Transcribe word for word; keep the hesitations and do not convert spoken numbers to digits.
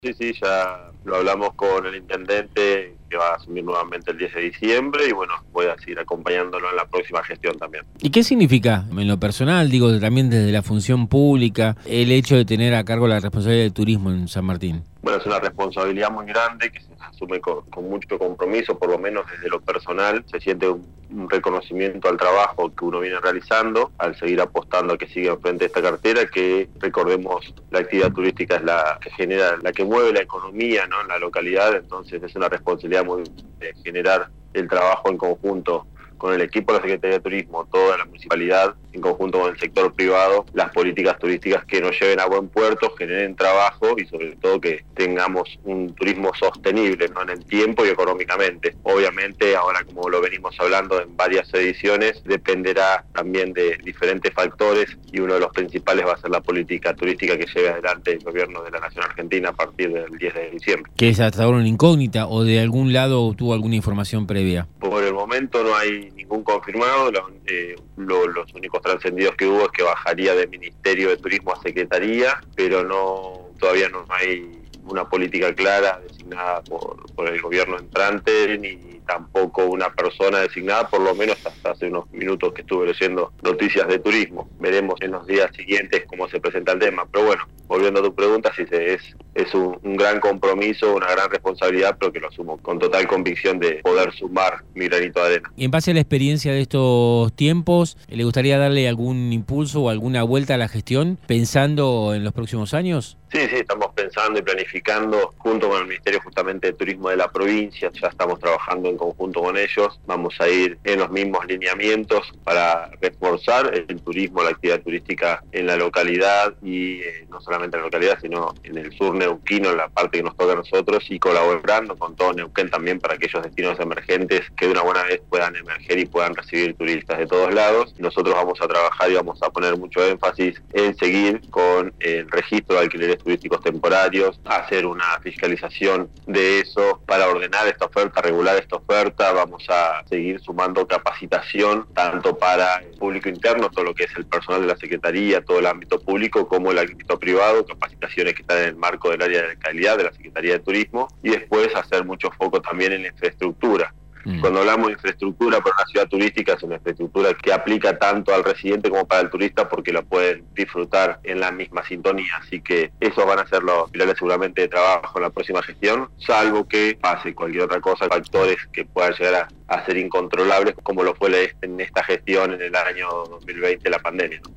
Sí, sí, ya lo hablamos con el intendente que va a asumir nuevamente el diez de diciembre y bueno, voy a seguir acompañándolo en la próxima gestión también. ¿Y qué significa en lo personal, digo, también desde la función pública, el hecho de tener a cargo la responsabilidad del turismo en San Martín? Bueno, es una responsabilidad muy grande que se asume con, con mucho compromiso, por lo menos desde lo personal. Se siente un, un reconocimiento al trabajo que uno viene realizando, al seguir apostando a que siga enfrente de esta cartera, que recordemos, la actividad turística es la que genera, la que mueve la economía, ¿no?, en la localidad. Entonces es una responsabilidad muy de generar el trabajo en conjunto con el equipo de la Secretaría de Turismo, toda la municipalidad, en conjunto con el sector privado, las políticas turísticas que nos lleven a buen puerto, generen trabajo y sobre todo que tengamos un turismo sostenible, ¿no?, en el tiempo y económicamente. Obviamente, ahora como lo venimos hablando en varias ediciones, dependerá también de diferentes factores y uno de los principales va a ser la política turística que lleve adelante el gobierno de la Nación Argentina a partir del diez de diciembre. ¿Que es hasta ahora una incógnita o de algún lado tuvo alguna información previa? Por el momento no hay ningún confirmado, lo, eh, lo, los únicos trascendidos que hubo es que bajaría de Ministerio de Turismo a Secretaría, pero no todavía no hay una política clara designada por, por el gobierno entrante, ni tampoco una persona designada, por lo menos hasta hace unos minutos que estuve leyendo noticias de turismo. Veremos en los días siguientes cómo se presenta el tema, pero bueno, volviendo a tu pregunta, sí, es, es un, un gran compromiso, una gran responsabilidad, pero que lo asumo con total convicción de poder sumar mi granito de arena. Y en base a la experiencia de estos tiempos, ¿le gustaría darle algún impulso o alguna vuelta a la gestión pensando en los próximos años? Sí, sí, estamos pensando y planificando junto con el Ministerio justamente de Turismo de la provincia, ya estamos trabajando en conjunto con ellos, vamos a ir en los mismos lineamientos para reforzar el turismo, la actividad turística en la localidad y eh, no solamente en la localidad, sino en el sur neuquino, en la parte que nos toca a nosotros y colaborando con todo Neuquén también para aquellos destinos emergentes que de una buena vez puedan emerger y puedan recibir turistas de todos lados. Nosotros vamos a trabajar y vamos a poner mucho énfasis en seguir con el registro de alquileres turísticos temporarios, hacer una fiscalización de eso para ordenar esta oferta, regular esta oferta. Vamos a seguir sumando capacitación tanto para el público interno, todo lo que es el personal de la Secretaría, todo el ámbito público, como el ámbito privado, capacitaciones que están en el marco del área de calidad de la Secretaría de Turismo, y después hacer mucho foco también en la infraestructura. Cuando hablamos de infraestructura para una ciudad turística, es una infraestructura que aplica tanto al residente como para el turista porque la pueden disfrutar en la misma sintonía. Así que esos van a ser los pilares seguramente de trabajo en la próxima gestión, salvo que pase cualquier otra cosa, factores que puedan llegar a, a ser incontrolables, como lo fue en esta gestión en el año dos mil veinte, la pandemia.